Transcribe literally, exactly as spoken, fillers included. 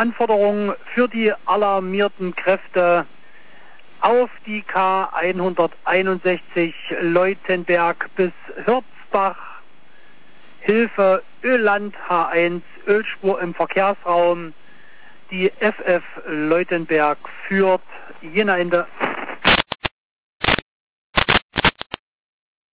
Anforderung für die alarmierten Kräfte auf die K hunderteinundsechzig Leutenberg bis Hürzbach. Hilfe Ölland H eins, Ölspur im Verkehrsraum. Die F F Leutenberg führt. Jena Ende.